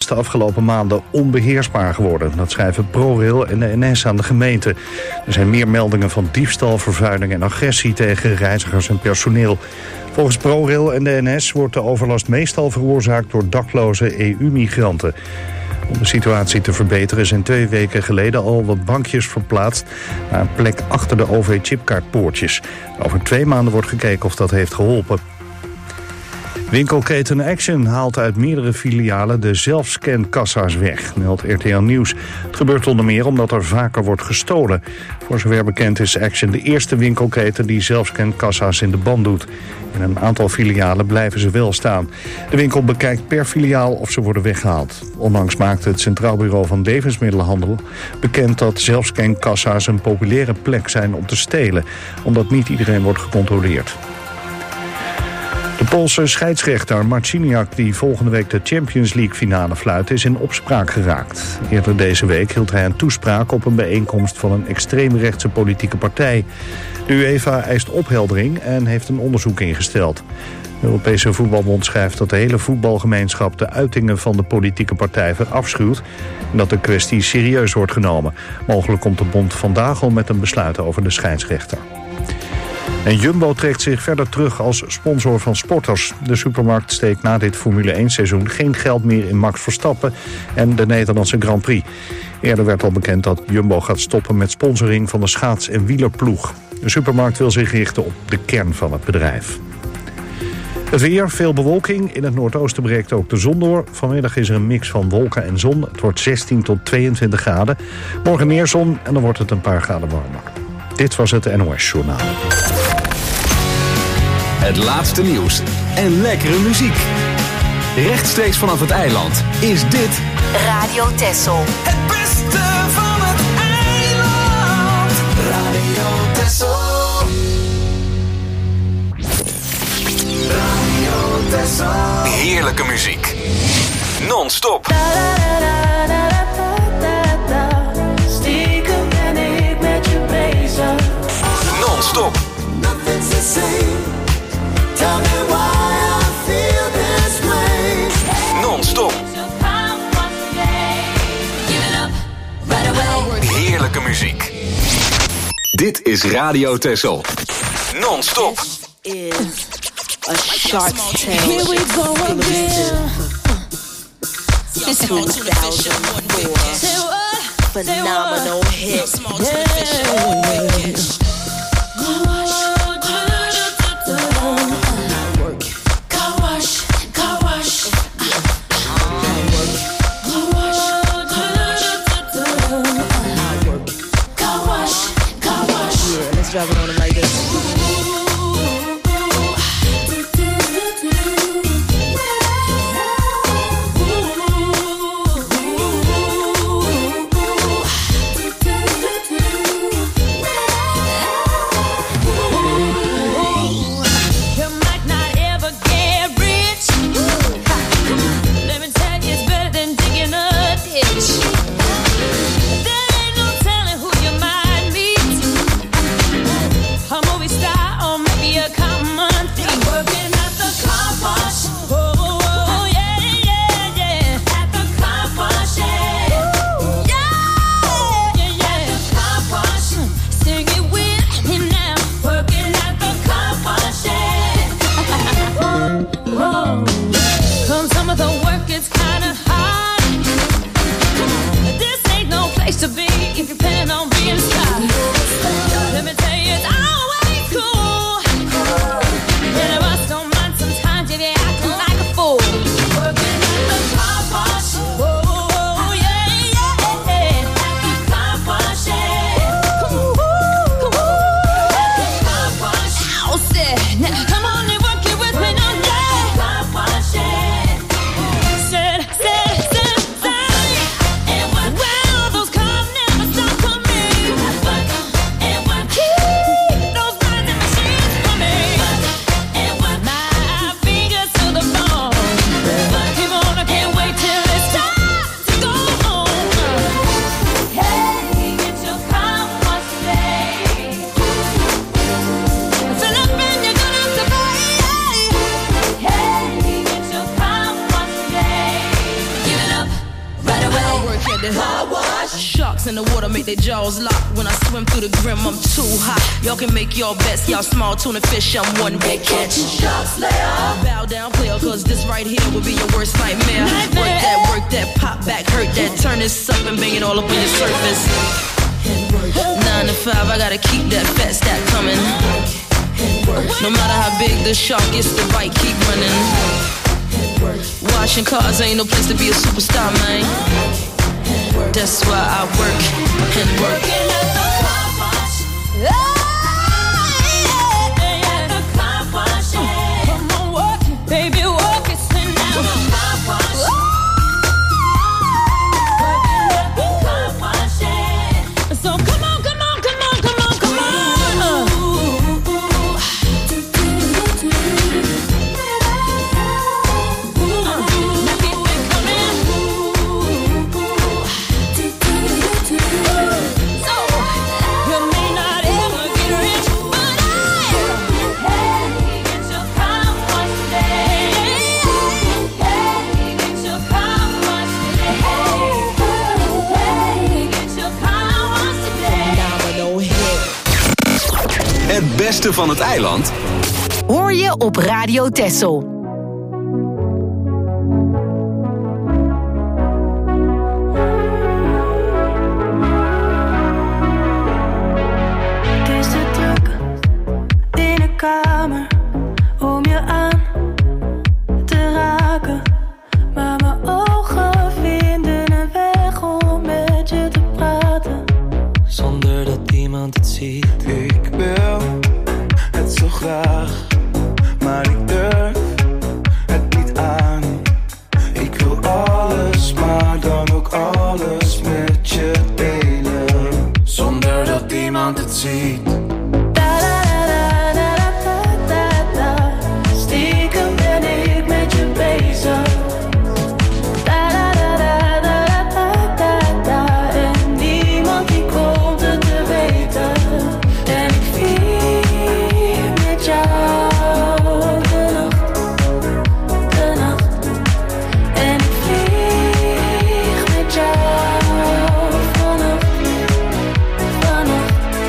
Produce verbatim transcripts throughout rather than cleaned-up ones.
de afgelopen maanden onbeheersbaar geworden. Dat schrijven ProRail en de N S aan de gemeente. Er zijn meer meldingen van diefstal, vervuiling en agressie tegen reizigers en personeel. Volgens ProRail en de N S wordt de overlast meestal veroorzaakt door dakloze E U-migranten. Om de situatie te verbeteren zijn twee weken geleden al wat bankjes verplaatst naar een plek achter de O V-chipkaartpoortjes. Over twee maanden wordt gekeken of dat heeft geholpen. Winkelketen Action haalt uit meerdere filialen de zelfscankassa's weg, meldt R T L Nieuws. Het gebeurt onder meer omdat er vaker wordt gestolen. Voor zover bekend is Action de eerste winkelketen die zelfscankassa's in de band doet. In een aantal filialen blijven ze wel staan. De winkel bekijkt per filiaal of ze worden weggehaald. Onlangs maakte het Centraal Bureau van Levensmiddelenhandel bekend dat zelfscankassa's een populaire plek zijn om te stelen, omdat niet iedereen wordt gecontroleerd. De Poolse scheidsrechter Marciniak, die volgende week de Champions League finale fluit, is in opspraak geraakt. Eerder deze week hield hij een toespraak op een bijeenkomst van een extreemrechtse politieke partij. De UEFA eist opheldering en heeft een onderzoek ingesteld. De Europese Voetbalbond schrijft dat de hele voetbalgemeenschap de uitingen van de politieke partij verafschuwt en dat de kwestie serieus wordt genomen. Mogelijk komt de bond vandaag al met een besluit over de scheidsrechter. En Jumbo trekt zich verder terug als sponsor van sporters. De supermarkt steekt na dit Formule één seizoen geen geld meer in Max Verstappen en de Nederlandse Grand Prix. Eerder werd al bekend dat Jumbo gaat stoppen met sponsoring van de schaats- en wielerploeg. De supermarkt wil zich richten op de kern van het bedrijf. Het weer, veel bewolking. In het noordoosten breekt ook de zon door. Vanmiddag is er een mix van wolken en zon. Het wordt zestien tot tweeëntwintig graden. Morgen meer zon en dan wordt het een paar graden warmer. Dit was het N O S-journaal. Het laatste nieuws en lekkere muziek. Rechtstreeks vanaf het eiland is dit Radio Texel. Het beste van het eiland. Radio Texel. Radio Texel. heerlijke muziek. Non-stop. Stiekem ben ik met je bezig. Non-stop. Nothing's the same. Tell me why I feel this way. Non-stop. Heerlijke muziek. Dit is Radio Texel. Non-stop. Is a shark tale. Here we go again. two thousand four phenomenal hit. Yeah. Drop it on him like this. Get the car wash. Sharks in the water make their jaws lock. When I swim through the grim, I'm too hot. Y'all can make your bets, y'all small tuna fish, I'm one big catch. Sharks layer. Bow down, player, cause this right here will be your worst nightmare. nightmare. Work that, work that, pop back, hurt that. Turn this up and bang it all up on your surface. Nine to five, I gotta keep that fat stack coming. No matter how big the shark is, the bite keep running. Washing cars ain't no place to be a superstar, man. That's why I work and work. Working at the car wash. Oh, yeah. At the car wash, yeah. Come on, work it, baby, work it, send At out. the car wash. Working at the car wash, yeah. So come on, come on, come on, come on, come on. Het beste van het eiland hoor je op Radio Texel. Het is te druk in de kamer om je aan te raken, maar mijn ogen vinden een weg om met je te praten. Zonder dat iemand het ziet. Ik wil het zo graag, maar ik durf het niet aan. Ik wil alles, maar dan ook alles met je delen. Zonder dat iemand het ziet. Stiekem ben ik met je bezig. En niemand die komt het te weten. En ik vier met jou de nacht, de nacht. En ik vlieg met jou vannacht, vannacht.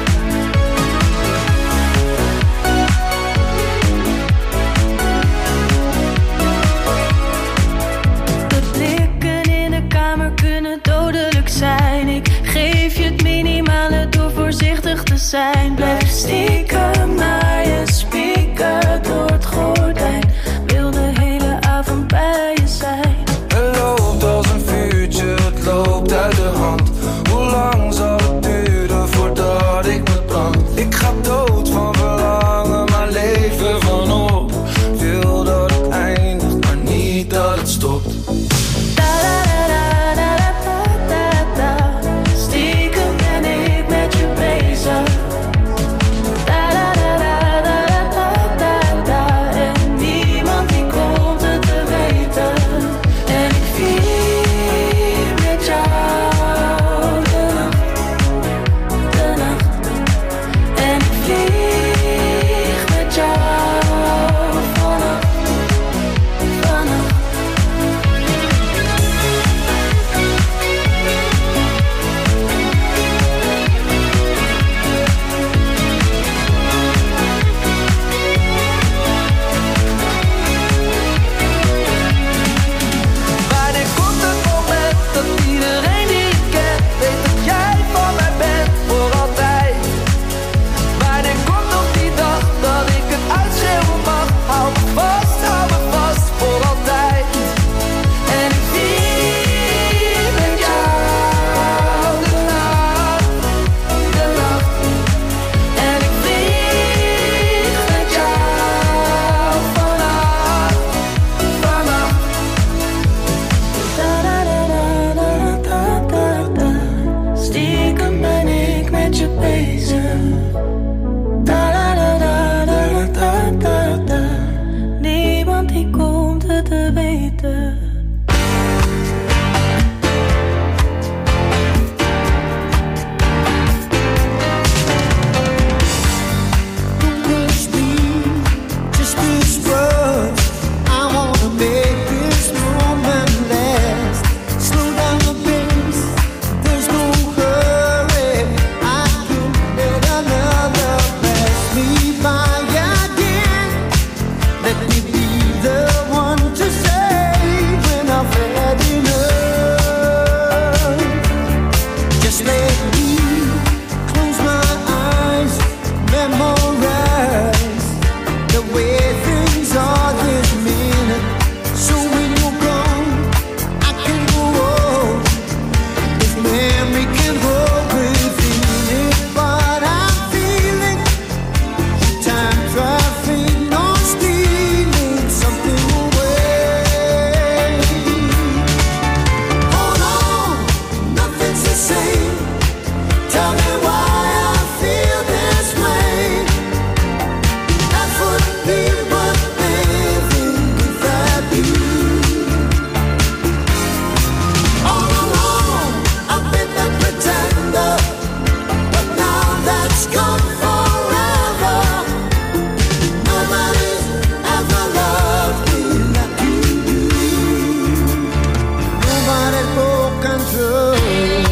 De blikken in de kamer kunnen dodelijk zijn. Ik geef je het minimale door voorzichtig te zijn. Blijf stiekem naar je spieken door het gordijn. Wil de hele avond bij je zijn. Het loopt als een vuurtje, het loopt uit de hand. Hoe lang zal het duren voordat ik me brand? Ik ga dood van verlangen, maar leven van op. Wil dat het eindigt, maar niet dat het stopt. Stiekem ben ik met je bezig. Da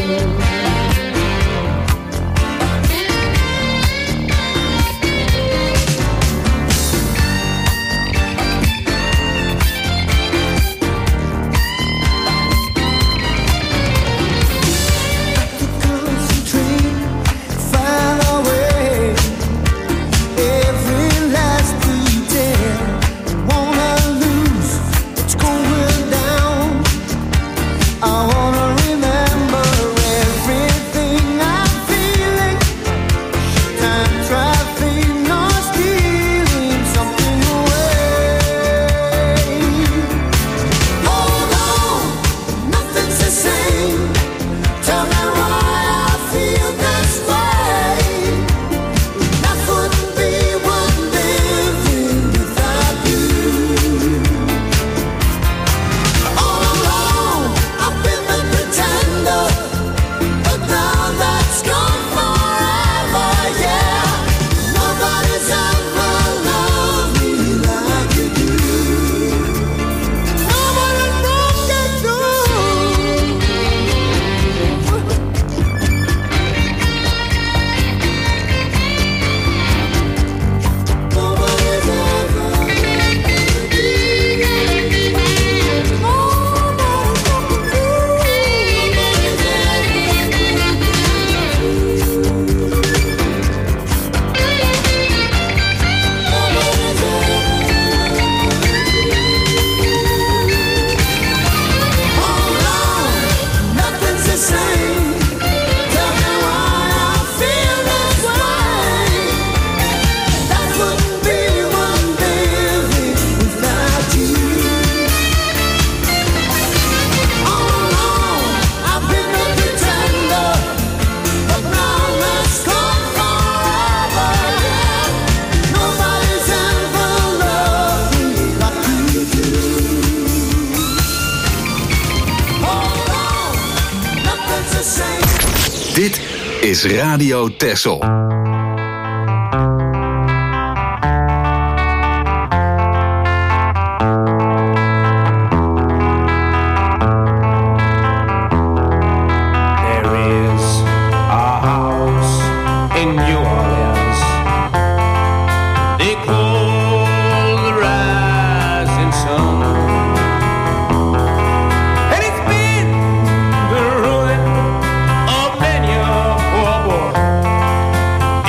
Dit is Radio Texel. Of many a poor boy.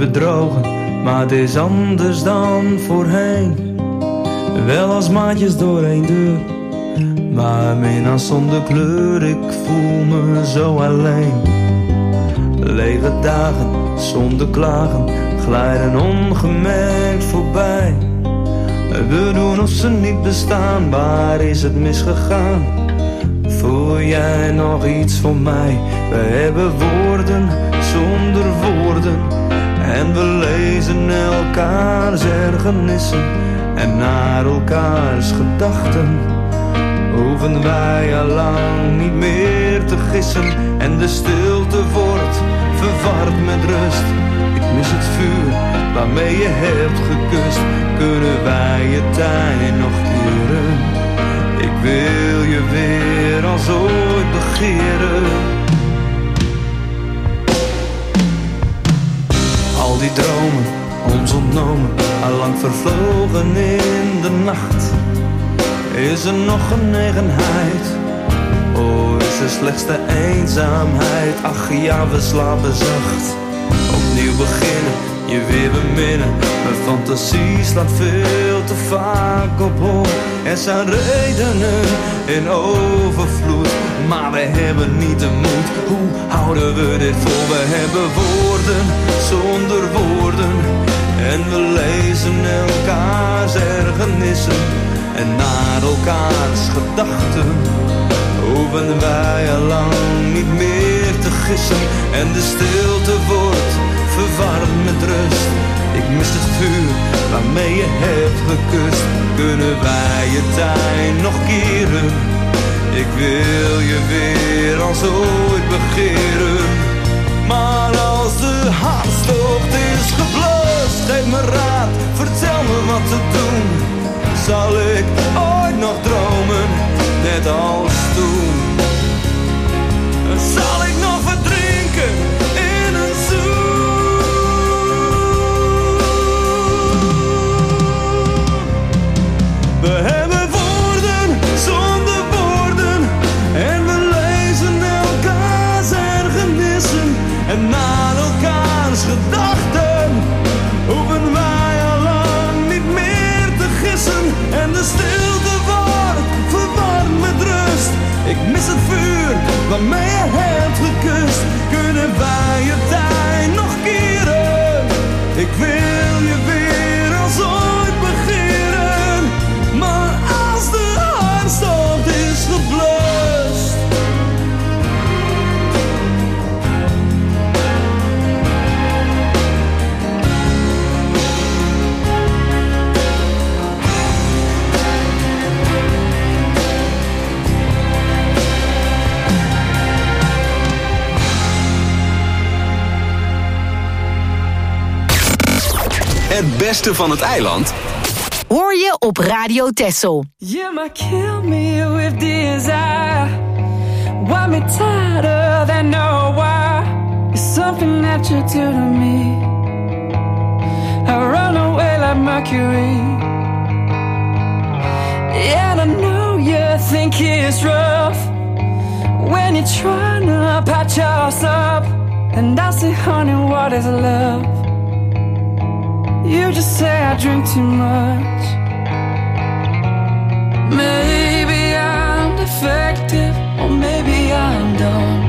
bedrogen, maar het is anders dan voorheen. Wel als maatjes door één deur, maar minnaars zonder kleur. Ik voel me zo alleen. Lege dagen zonder klagen glijden ongemerkt voorbij. We doen of ze niet bestaan, waar is het misgegaan? Voel jij nog iets van mij? We hebben woorden zonder woorden en we lezen elkaars ergernissen en naar elkaars gedachten. Hoeven wij al lang niet meer te gissen en de stilte wordt verward met rust. Ik mis het vuur waarmee je hebt gekust. Kunnen wij je tijd nog keren? Ik wil je weer als ooit begeren. Al die dromen, ons ontnomen, allang vervlogen in de nacht. Is er nog genegenheid? Oh, is er slechts de eenzaamheid? Ach ja, we slapen zacht. Opnieuw beginnen, je weer beminnen. Mijn fantasie slaat veel te vaak op hol. Er zijn redenen in overvloed, maar we hebben niet de moed. Hoe houden we dit vol? We hebben woorden zonder woorden en we lezen elkaars ergernissen en naar elkaars gedachten. Hoeven wij al lang niet meer te gissen en de stilte wordt verwarmd met rust. Ik mis het vuur waarmee je hebt gekust. Kunnen wij je tijd nog keren? Ik wil je weer als ooit begeren. Maar als de hartstocht is geblust, geef me raad, vertel me wat te doen. Zal ik ooit nog dromen, net als toen? Zal ik nog verdrinken in een zoen? We hebben woorden zonder woorden en we lezen elkaars ergernissen en naar elkaars gedachten. Hoeven wij al lang niet meer te gissen en de stilte wordt verwarmd met rust. Ik mis het vuur waarmee je hebt gekust. Kunnen wij je tijd nog keren? Ik wil je weer als ooit begeren. Maar als de hartstocht is geblust, het beste van het eiland hoor je op Radio Texel. You might kill me with desire. Want me tighter than no why. It's something that you do to me. I run away like Mercury. And I know you think it's rough when you're trying to patch us up. And I say, honey, what is love? You just say I drink too much. Maybe I'm defective, or maybe I'm dumb.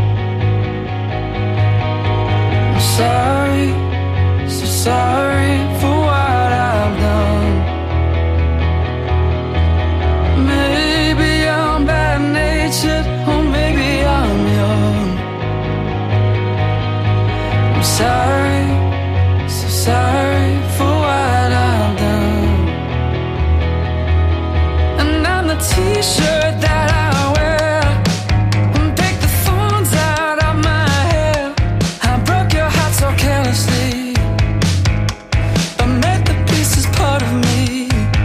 I'm sorry, so sorry for what I've done. Maybe I'm bad-natured, or maybe I'm young. I'm sorry, so sorry for what I've done. And I'm the t-shirt that I wear, and pick the thorns out of my hair. I broke your heart so carelessly, but made the pieces part of me.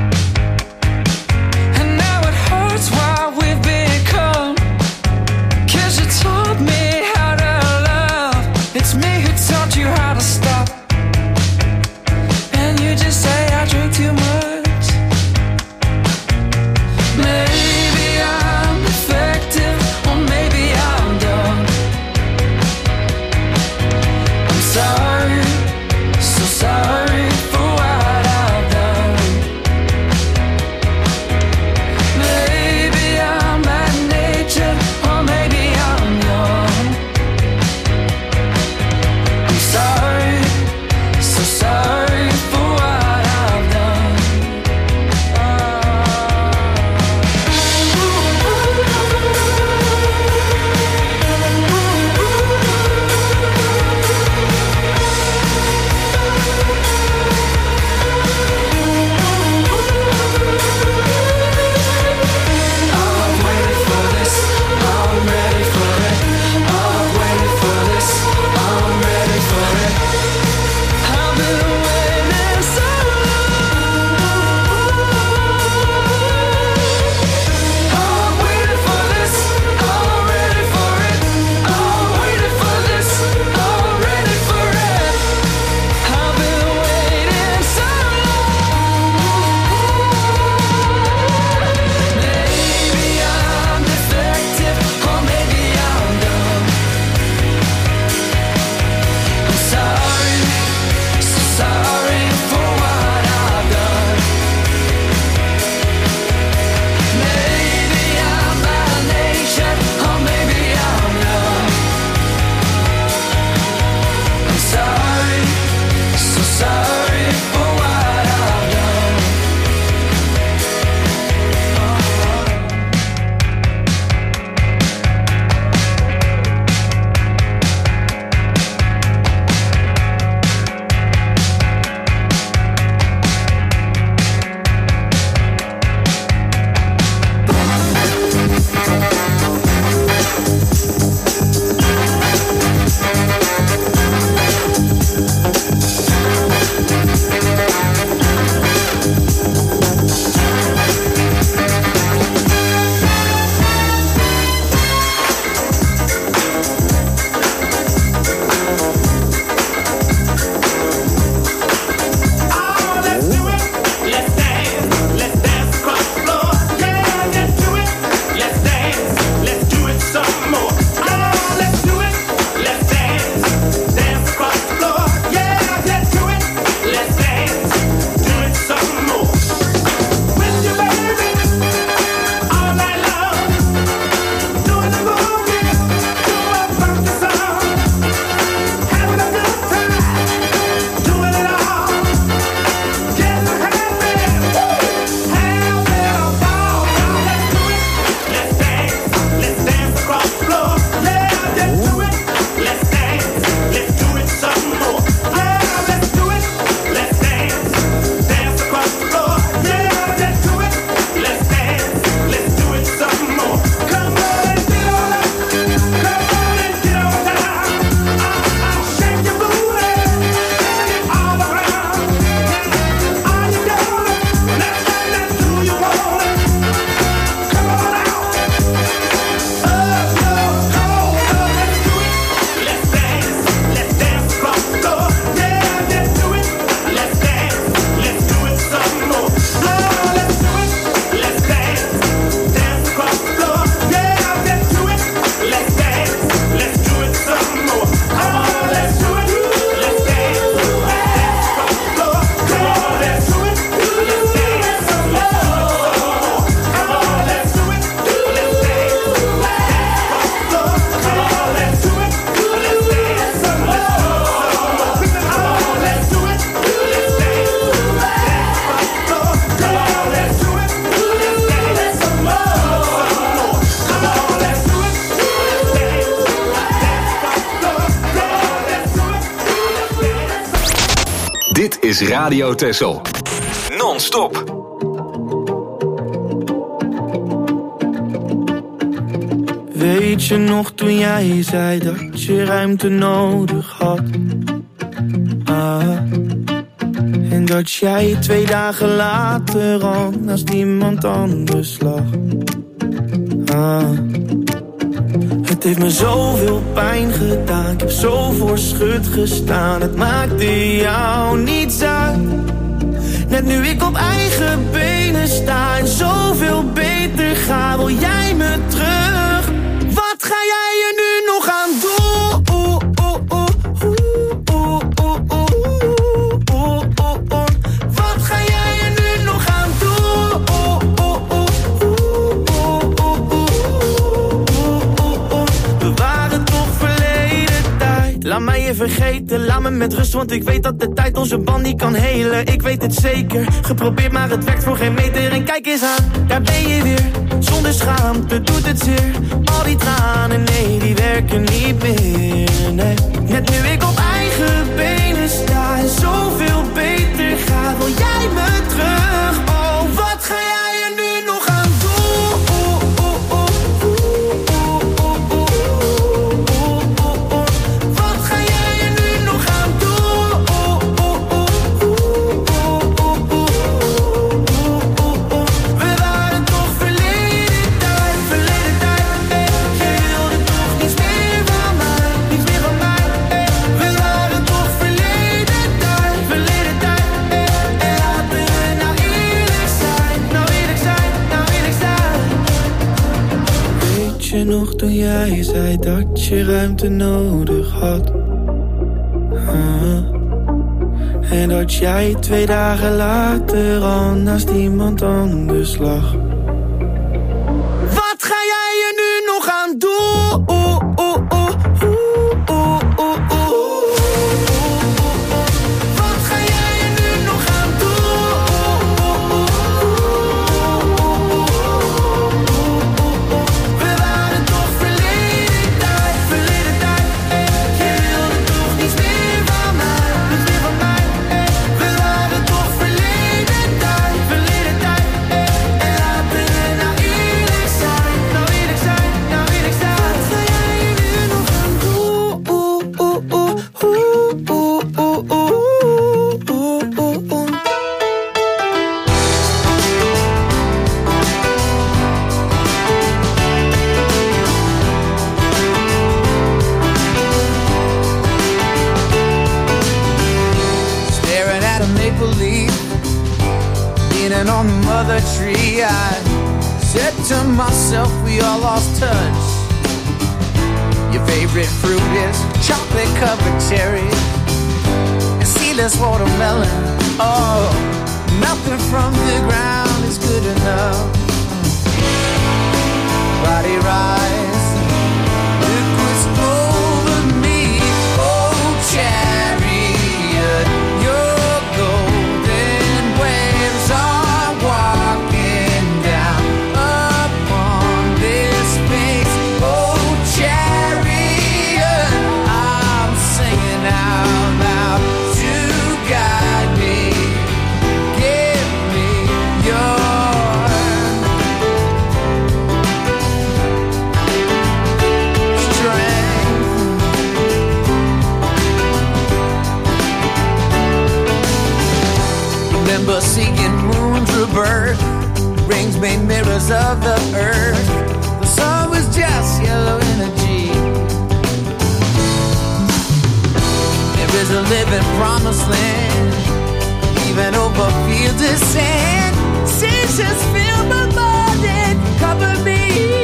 And now it hurts what we've become, 'cause you taught me how to love. It's me who taught you how to stop. And you just say I drink too much. Maybe I is Radio Texel. Non-stop. Weet je nog toen jij zei dat je ruimte nodig had? Ah. En dat jij twee dagen later al naast iemand anders lag. Ah. Het heeft me zoveel pijn gedaan, ik heb zo voor schut gestaan. Het maakte jou niets uit. Net nu ik op eigen benen sta en zoveel beter ga, wil jij me terug. Wat ga jij er nu nog aan doen? Wat ga jij er nu nog aan doen? We waren toch verleden tijd. Laat mij je vergeten, laat me met rust, want ik weet dat de tijd onze band niet kan helen. Ik weet het zeker, geprobeerd maar het werkt voor geen meter. En kijk eens aan, daar ben je weer. Zonder schaamte doet het zeer. Al die tranen, nee, die werken niet meer, nee. Net nu ik op eigen benen sta en zoveel beter ga, wil jij me terug. Oh, wat ga jij er nu nog aan doen? Wat ga jij er nu nog aan doen? We waren toch verleden tijd, verleden tijd, eh. Je wilde toch niets meer van mij, niets meer van mij, eh. We waren toch verleden tijd, verleden tijd, eh. En laten we nou eerlijk zijn, nou eerlijk zijn, nou eerlijk zijn. Weet je nog toen jij zei dat je ruimte nodig had? Ah. En dat jij twee dagen later al naast iemand anders lag. Wat ga jij er nu nog aan doen? Wat ga jij er nu nog aan doen? We waren toch verleden tijd, verleden tijd, eh. Je wilde toch niets meer van mij, niets meer van mij, eh. We waren toch verleden tijd, verleden tijd, eh. En laten we nou eerlijk zijn, nou eerlijk zijn, nou eerlijk zijn. Wat ga jij er nu nog aan doen? Staring at a maple leaf, leaning on the mother tree. I said to myself, we all lost touch. Your favorite fruit is chocolate covered cherries and seedless watermelon. Oh, nothing from the ground is good enough. Body rise, liquids over me. Oh, chariot, your golden waves are walking down upon this space. Oh, chariot, I'm singing out loud to guide me. Give me your remember seeing moons rebirth, rings made mirrors of the earth. The sun was just yellow energy. There is a living promised land, even over fields of sand. Seasons fill my mind and cover me.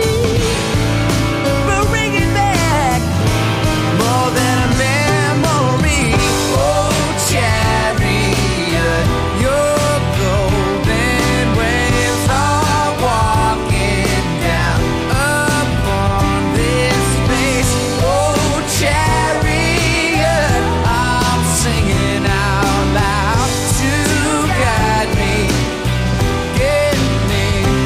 We're bringing back more than a memory. Oh, chariot, your golden waves are walking down upon this space. Oh, chariot, I'm singing out loud to guide me. Give me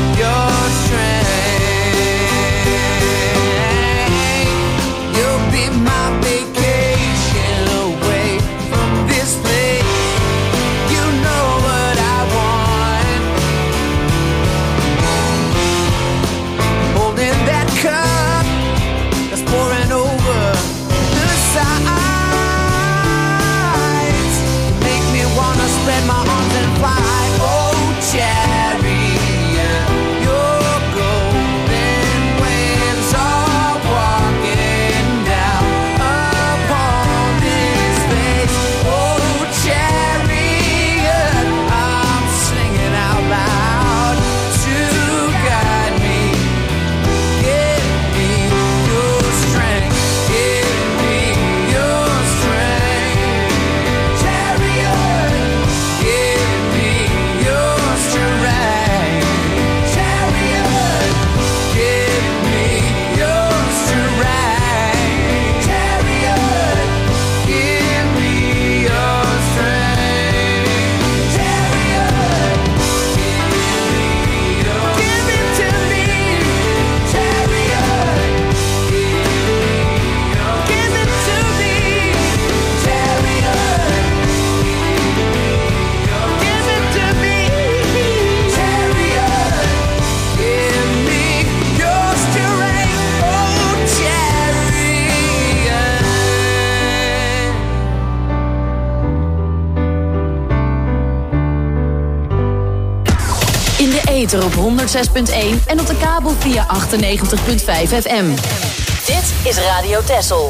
ether op honderd zes punt één en op de kabel via achtennegentig punt vijf F M. Dit is Radio Texel.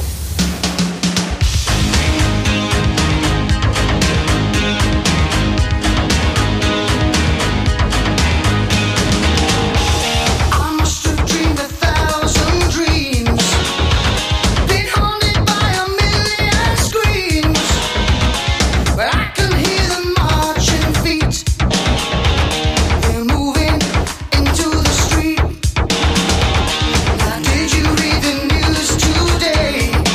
Did you read the news today?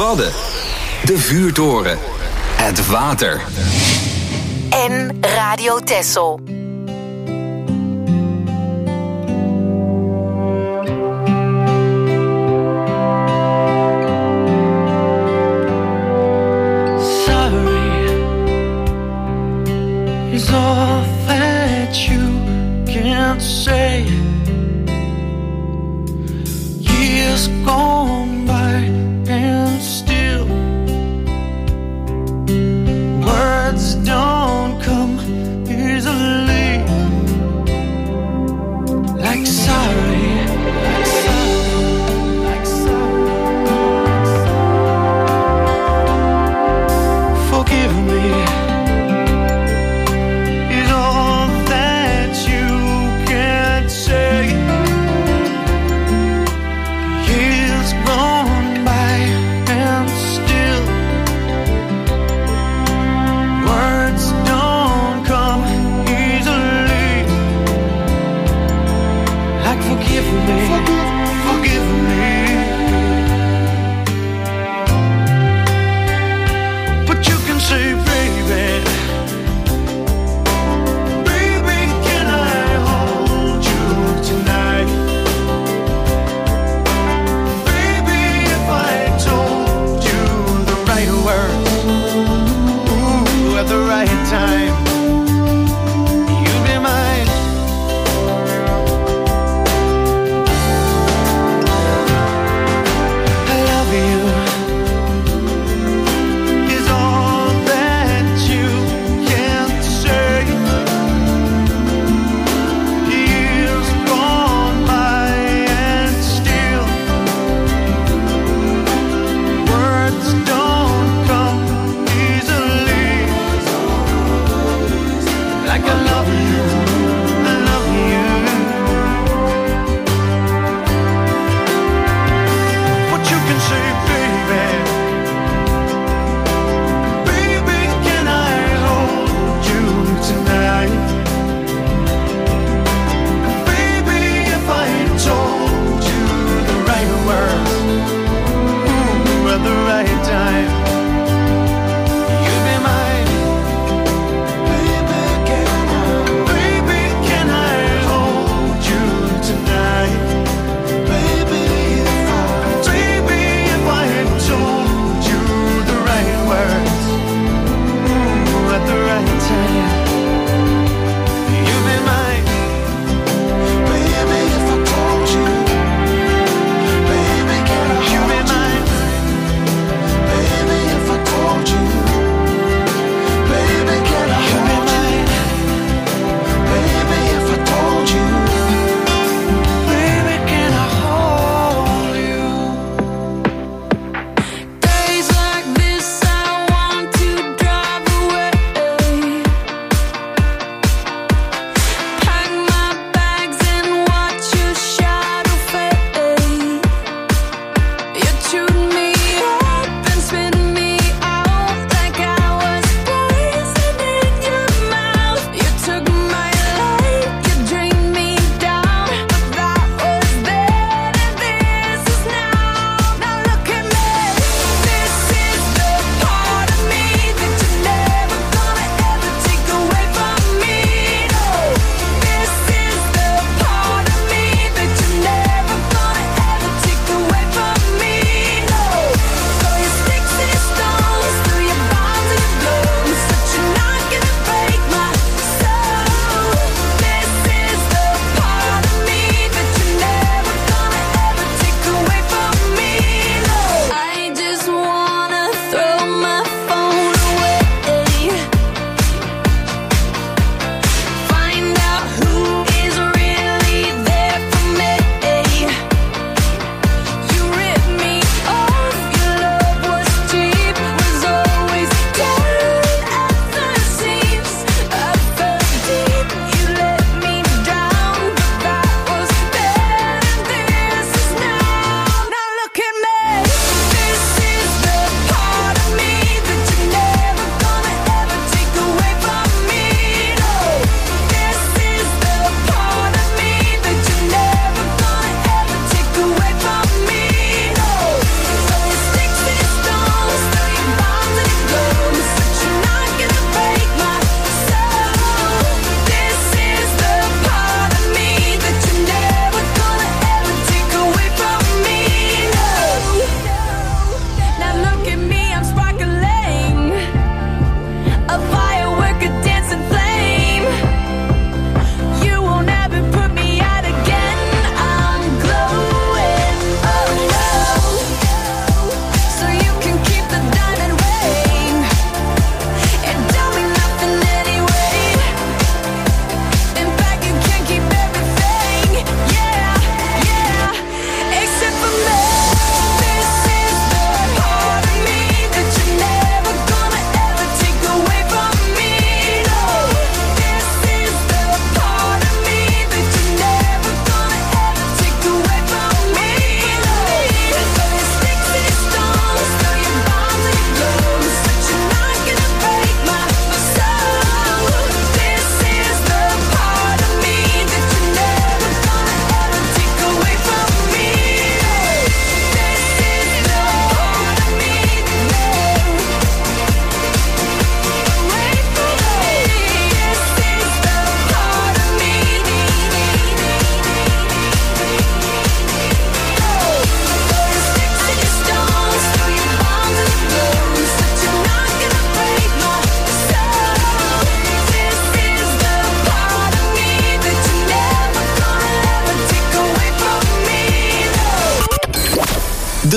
Wadden. De vuurtoren. Het water. En Radio Texel. Is all that you can say. Years gone by and still words don't come easily. Like sorry, like sorry, like sorry. Forgive me. Years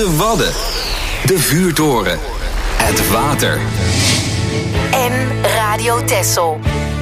De Wadden. De Vuurtoren. Het water. En Radio Texel.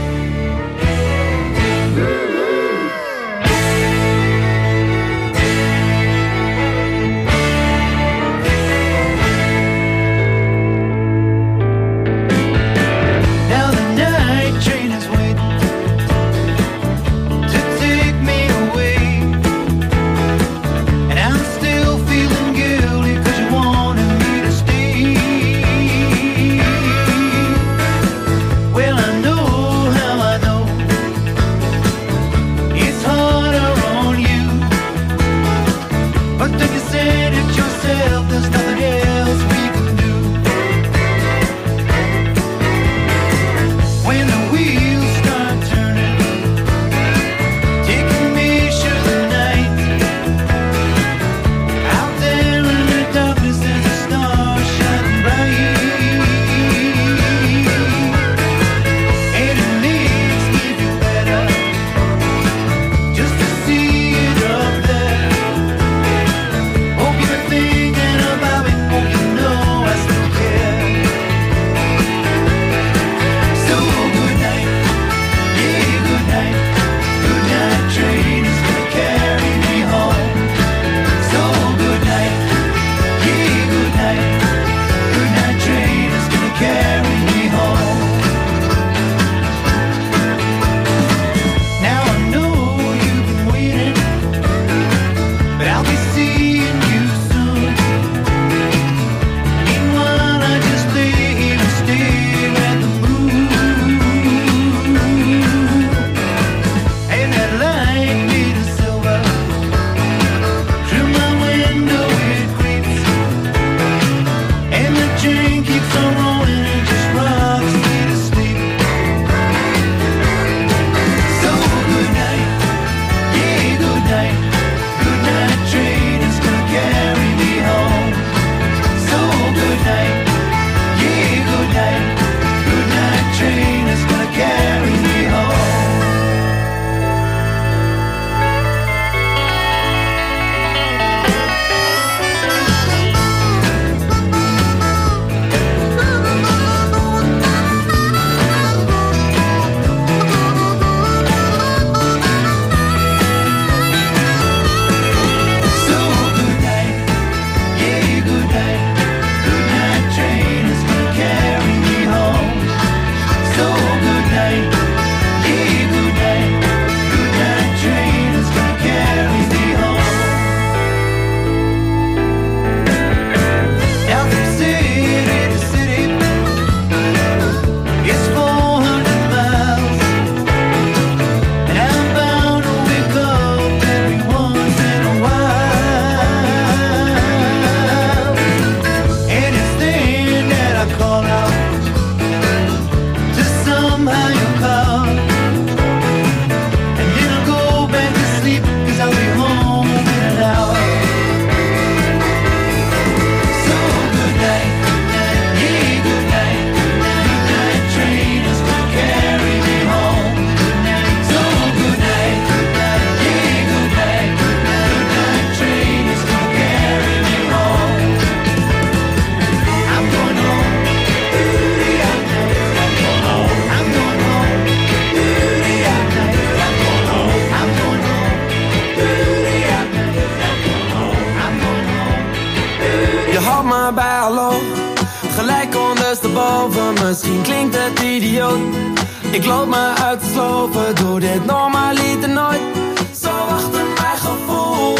ondersteboven, misschien klinkt het idioot. Ik loop me uit te slopen, doe dit normaliter nooit. Zo achter mijn gevoel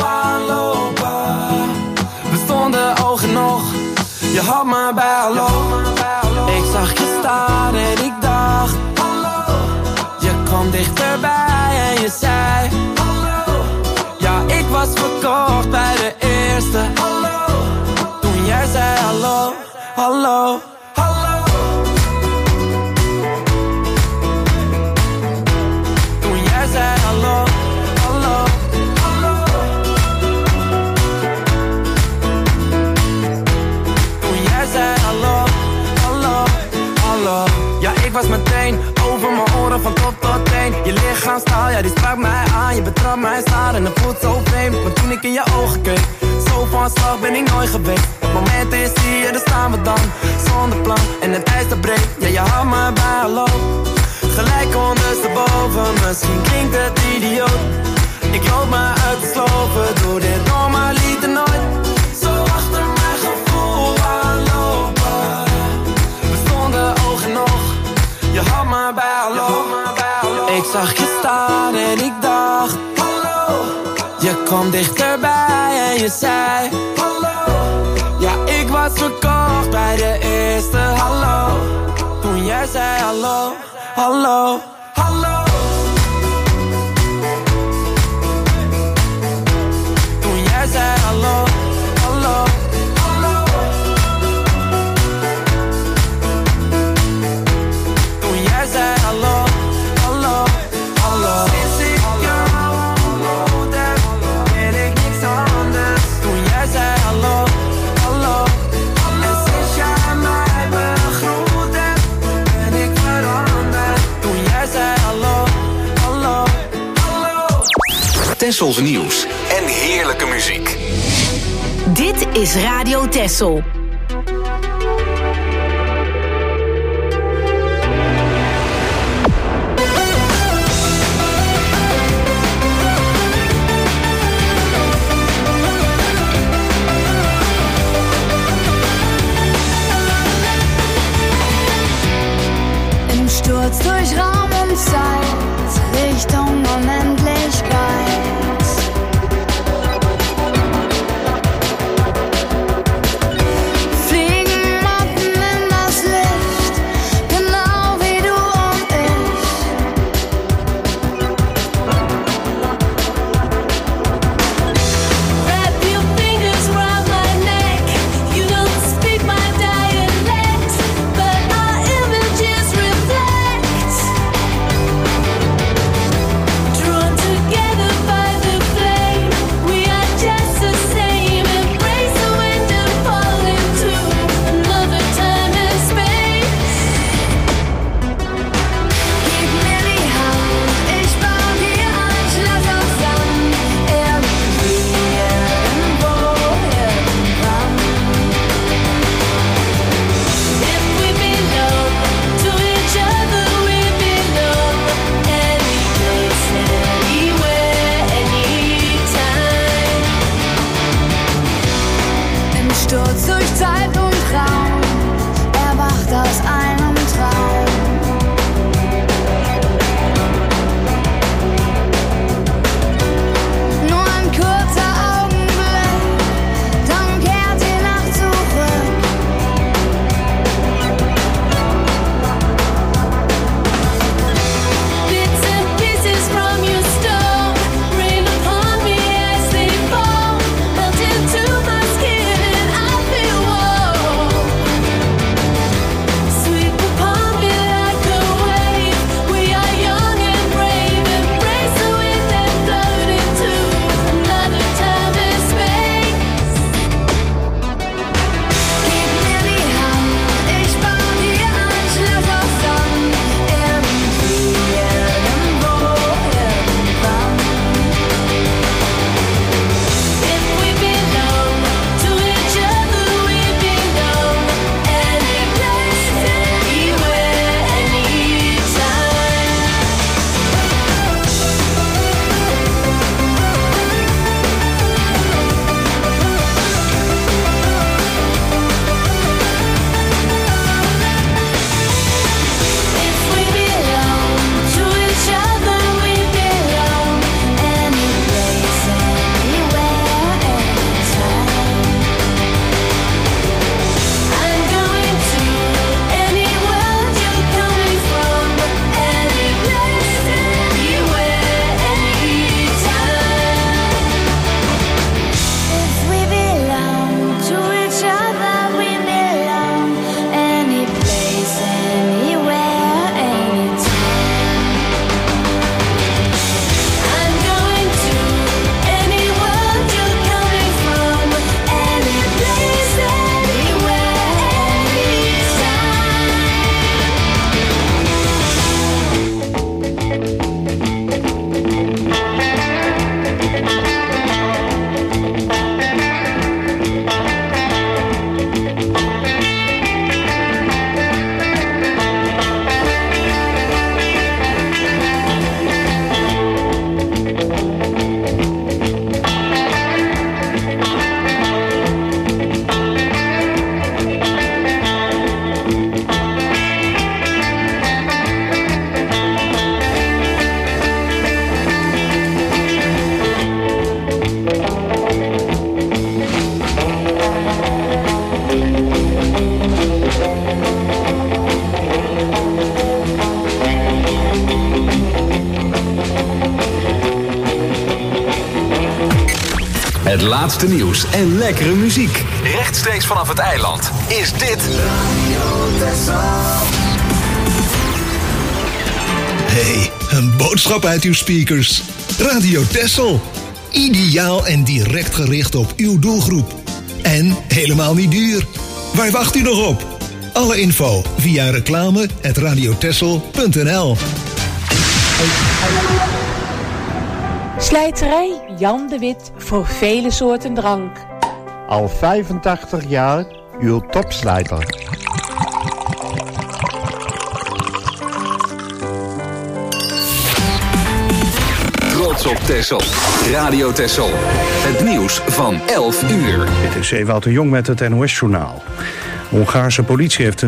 aanlopen. We stonden oog in oog, je had me bij hallo. Ik zag je staan en ik dacht hallo. Je kwam dichterbij en je zei hallo. Ja, ik was verkocht bij de eerste hallo. Toen jij zei hallo, hallo. Zei hallo, hallo, hallo. Toen jij zei hallo, hallo, hallo. Ja, ik was meteen over mijn oren van top tot teen. Je lichaamstaal, ja die sprak mij aan. Je betrapt mij staan en het voelt zo vreemd. Maar toen ik in je ogen keek, zo van slag ben ik nooit geweest. Het moment is hier, daar staan we dan. Zonder plan en het ijs dat breekt. Ja, je houdt me bij hallo. Gelijk ondersteboven, misschien klinkt het idioot. Ik loop me uit te sloven, doe dit normaliter nooit. Zo achter mijn gevoel aanlopen. We stonden oog in oog, je had me bij hallo. Ik zag je staan en ik dacht hallo. Je kwam dichterbij en je zei hallo. Ja, ik was verkocht bij de eerste hallo. Toen jij zei hallo, hallo, hallo. Toen jij zei hallo, hallo, hallo. Toen jij zei hallo, hallo, hallo. Sinds ik jou ontmoet heb, weet ik niks anders. Toen jij zei hallo, hallo, hallo. En sinds jij mij begroet hebt, ben ik veranderd. Toen jij zei hallo, hallo, hallo. Tessels nieuws en heerlijke muziek. Dit is Radio Tessel. Im Sturz durch Raum und Zeit, Richtung Unendlichkeit. Het laatste nieuws en lekkere muziek. Rechtstreeks vanaf het eiland is dit Radio Texel. Hey, een boodschap uit uw speakers. Radio Texel. Ideaal en direct gericht op uw doelgroep. En helemaal niet duur. Waar wacht u nog op? Alle info via reclame at radiotexel punt n l. Slijterij Jan de Wit voor vele soorten drank. Al vijfentachtig jaar uw topslijter. Trots op Texel. Radio Texel. Het nieuws van elf uur. Dit is Ewout de Jong met het N O S-journaal. De Hongaarse politie heeft een